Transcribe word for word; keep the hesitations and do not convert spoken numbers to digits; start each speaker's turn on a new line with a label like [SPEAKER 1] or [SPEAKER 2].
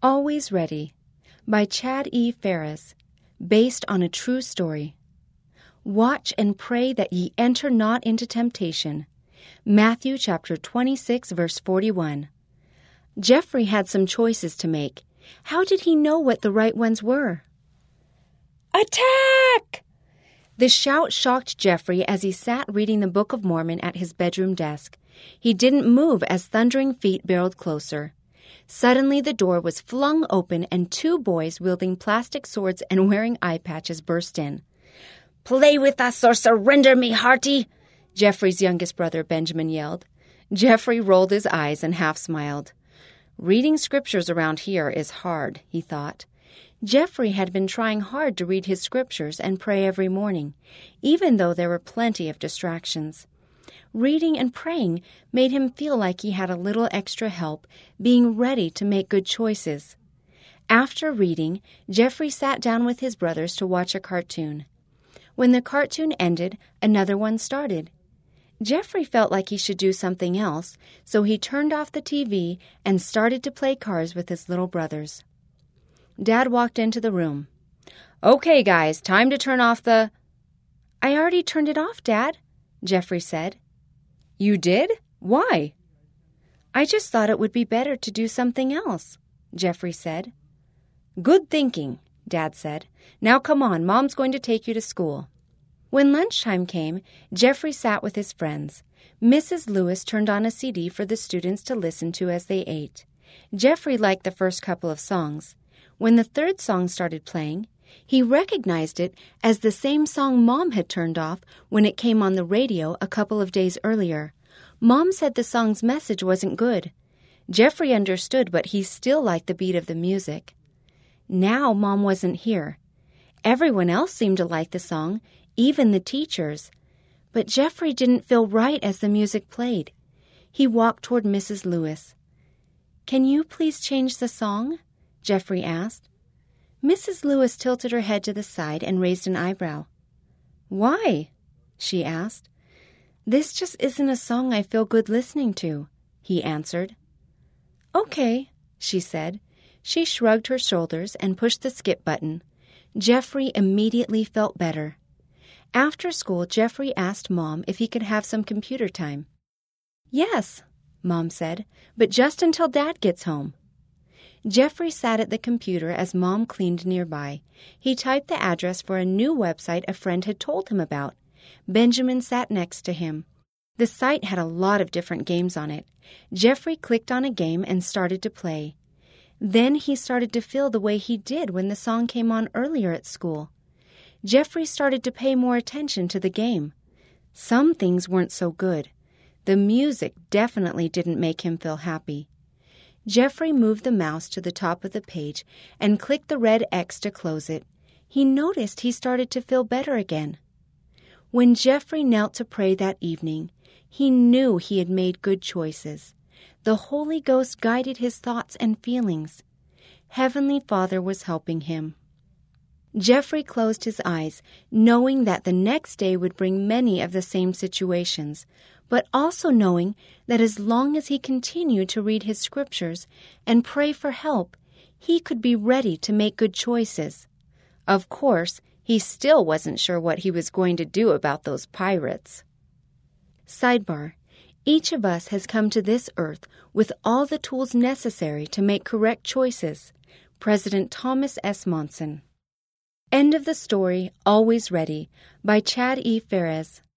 [SPEAKER 1] Always Ready by Chad E. Ferris, based on a true story. Watch and pray that ye enter not into temptation. Matthew chapter twenty-six, verse forty-one. Jeffrey had some choices to make. How did he know what the right ones were? Attack! The shout shocked Jeffrey as he sat reading the Book of Mormon at his bedroom desk. He didn't move as thundering feet barreled closer. Suddenly the door was flung open and two boys wielding plastic swords and wearing eye patches burst in. "Play with us or surrender me, hearty!" Jeffrey's youngest brother Benjamin yelled. Jeffrey rolled his eyes and half smiled. Reading scriptures around here is hard, he thought. Jeffrey had been trying hard to read his scriptures and pray every morning, even though there were plenty of distractions. Reading and praying made him feel like he had a little extra help, being ready to make good choices. After reading, Jeffrey sat down with his brothers to watch a cartoon. When the cartoon ended, another one started. Jeffrey felt like he should do something else, so he turned off the T V and started to play cards with his little brothers. Dad walked into the room. "Okay, guys, time to turn off the—" "I already turned it off, Dad," Jeffrey said. "You did? Why?" "I just thought it would be better to do something else," Jeffrey said. "Good thinking," Dad said. "Now come on, Mom's going to take you to school." When lunchtime came, Jeffrey sat with his friends. Missus Lewis turned on a C D for the students to listen to as they ate. Jeffrey liked the first couple of songs. When the third song started playing, he recognized it as the same song Mom had turned off when it came on the radio a couple of days earlier. Mom said the song's message wasn't good. Jeffrey understood, but he still liked the beat of the music. Now Mom wasn't here. Everyone else seemed to like the song, even the teachers. But Jeffrey didn't feel right as the music played. He walked toward Missus Lewis. "Can you please change the song?" Jeffrey asked. Missus Lewis tilted her head to the side and raised an eyebrow. "Why?" she asked. "This just isn't a song I feel good listening to," he answered. "Okay," she said. She shrugged her shoulders and pushed the skip button. Jeffrey immediately felt better. After school, Jeffrey asked Mom if he could have some computer time. "Yes," Mom said, "but just until Dad gets home." Jeffrey sat at the computer as Mom cleaned nearby. He typed the address for a new website a friend had told him about. Benjamin sat next to him. The site had a lot of different games on it. Jeffrey clicked on a game and started to play. Then he started to feel the way he did when the song came on earlier at school. Jeffrey started to pay more attention to the game. Some things weren't so good. The music definitely didn't make him feel happy. Jeffrey moved the mouse to the top of the page and clicked the red X to close it. He noticed he started to feel better again. When Jeffrey knelt to pray that evening, he knew he had made good choices. The Holy Ghost guided his thoughts and feelings. Heavenly Father was helping him. Jeffrey closed his eyes, knowing that the next day would bring many of the same situations, but also knowing that as long as he continued to read his scriptures and pray for help, he could be ready to make good choices. Of course, he still wasn't sure what he was going to do about those pirates. Sidebar: each of us has come to this earth with all the tools necessary to make correct choices. President Thomas S. Monson. End of the story, Always Ready, by Chad E. Ferris.